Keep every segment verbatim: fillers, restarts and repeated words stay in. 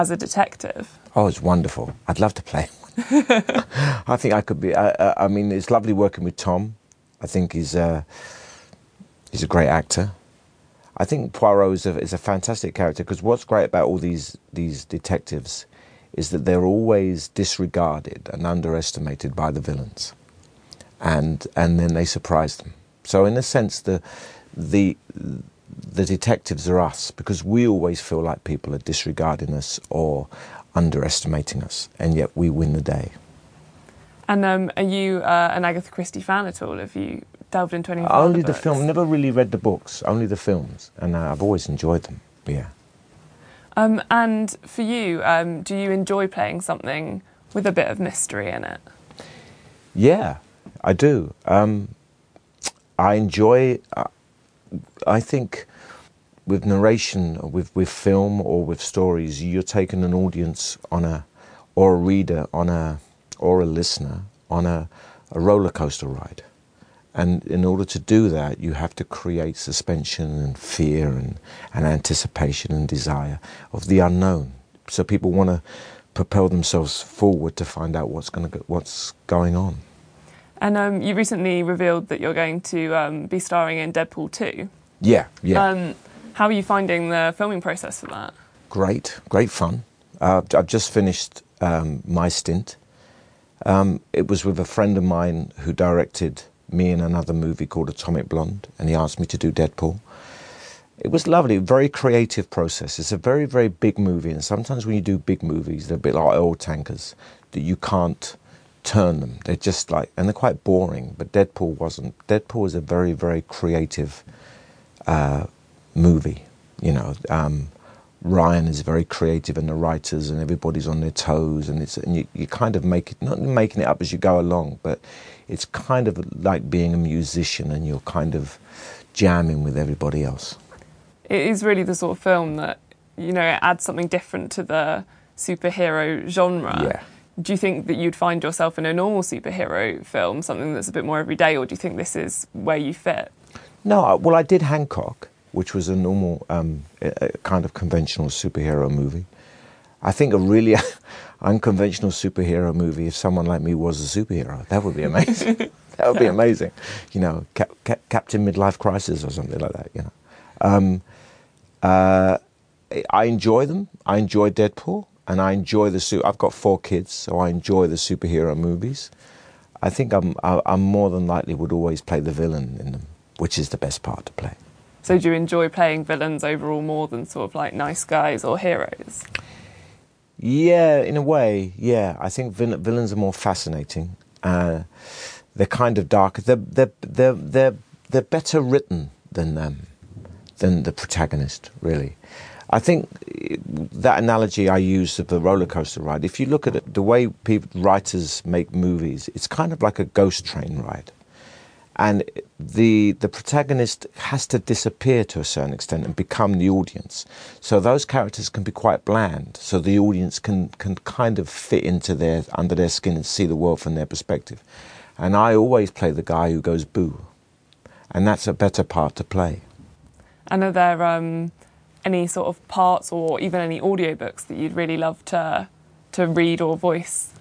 as a detective? Oh, it's wonderful. I'd love to play. I think I could be. I, I mean, it's lovely working with Tom. I think he's uh, he's a great actor. I think Poirot is a, is a fantastic character, because what's great about all these these detectives is that they're always disregarded and underestimated by the villains, and and then they surprise them. So in a sense, the the the detectives are us, because we always feel like people are disregarding us or underestimating us, and yet we win the day. And um, are you uh, an Agatha Christie fan at all? Have you delved into any of her Only other the film. books? Never really read the books. Only the films, and uh, I've always enjoyed them. Yeah. Um, and for you, um, do you enjoy playing something with a bit of mystery in it? Yeah, I do. Um, I enjoy. Uh, I think with narration, or with with film, or with stories, you're taking an audience on a, or a reader on a, or a listener on a, a roller coaster ride. And in order to do that, you have to create suspension and fear and, and anticipation and desire of the unknown. So people want to propel themselves forward to find out what's going to go, what's going on. And um, you recently revealed that you're going to um, be starring in Deadpool two. Yeah, yeah. Um, how are you finding the filming process for that? Great, great fun. Uh, I've just finished um, my stint. Um, it was with a friend of mine who directed me in another movie called Atomic Blonde, and he asked me to do Deadpool. It was lovely, very creative process. It's a very, very big movie, and sometimes when you do big movies, they're a bit like oil tankers, that you can't turn them. They're just like, and they're quite boring, but Deadpool wasn't. Deadpool is a very, very creative uh, movie, you know. Um, Ryan is very creative, and the writers, and everybody's on their toes, and it's and you, you kind of make it, not making it up as you go along, but it's kind of like being a musician, and you're kind of jamming with everybody else. It is really the sort of film that, you know, it adds something different to the superhero genre. Yeah. Do you think that you'd find yourself in a normal superhero film, something that's a bit more everyday, or do you think this is where you fit? No, well, I did Hancock, which was a normal, um, a kind of conventional superhero movie. I think a really unconventional superhero movie, if someone like me was a superhero, that would be amazing. That would be amazing. You know, Cap- Cap- Captain Midlife Crisis or something like that, you know. Um, uh, I enjoy them. I enjoy Deadpool, and I enjoy the suit. I've got four kids, so I enjoy the superhero movies. I think I'm, I'm more than likely would always play the villain in them, which is the best part to play. So do you enjoy playing villains overall more than sort of like nice guys or heroes? Yeah, in a way, yeah. I think vill- villains are more fascinating. Uh, they're kind of darker. They're they're they're they're, they're better written than um, than the protagonist, really. I think that analogy I use of the roller coaster ride. If you look at it, the way people, writers make movies, it's kind of like a ghost train ride. And the the protagonist has to disappear to a certain extent and become the audience. So those characters can be quite bland. So the audience can, can kind of fit into their under their skin and see the world from their perspective. And I always play the guy who goes boo. And that's a better part to play. And are there um, any sort of parts or even any audiobooks that you'd really love to to read or voice?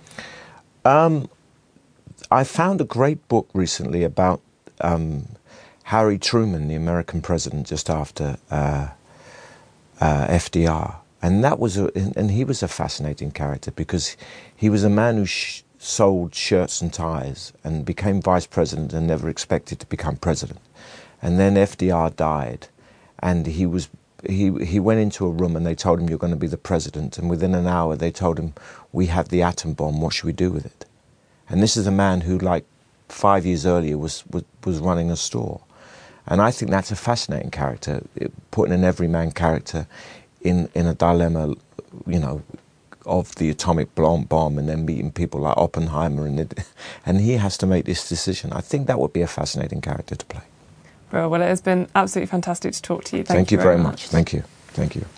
Um. I found a great book recently about um, Harry Truman, the American president, just after uh, uh, F D R, and that was a, and he was a fascinating character because he was a man who sh- sold shirts and ties and became vice president and never expected to become president, and then F D R died, and he was he he went into a room and they told him, "You're going to be the president," and within an hour they told him, "We have the atom bomb. What should we do with it?" And this is a man who, like, five years earlier was, was, was running a store. And I think that's a fascinating character, putting an everyman character in, in a dilemma, you know, of the atomic bomb and then meeting people like Oppenheimer. And, it, and he has to make this decision. I think that would be a fascinating character to play. Well, well, it has been absolutely fantastic to talk to you. Thank, Thank you you very very much. much. Thank you. Thank you.